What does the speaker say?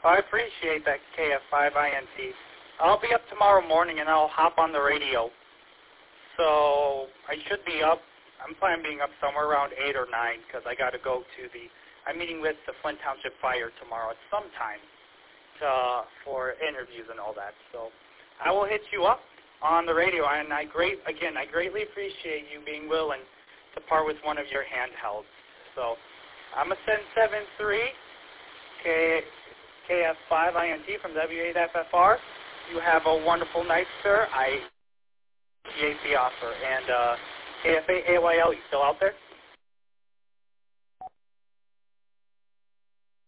I appreciate that, KF5INT. I'll be up tomorrow morning, and I'll hop on the radio. So I should be up. I'm planning being up somewhere around 8 or 9 because I got to go to I'm meeting with the Flint Township Fire tomorrow at some time for interviews and all that. So I will hit you up on the radio, and I greatly appreciate you being willing to part with one of your handhelds. So I'm a Sen 73 KF5INT from W8FFR. You have a wonderful night, sir. I appreciate the offer. And KF8AYL, you still out there?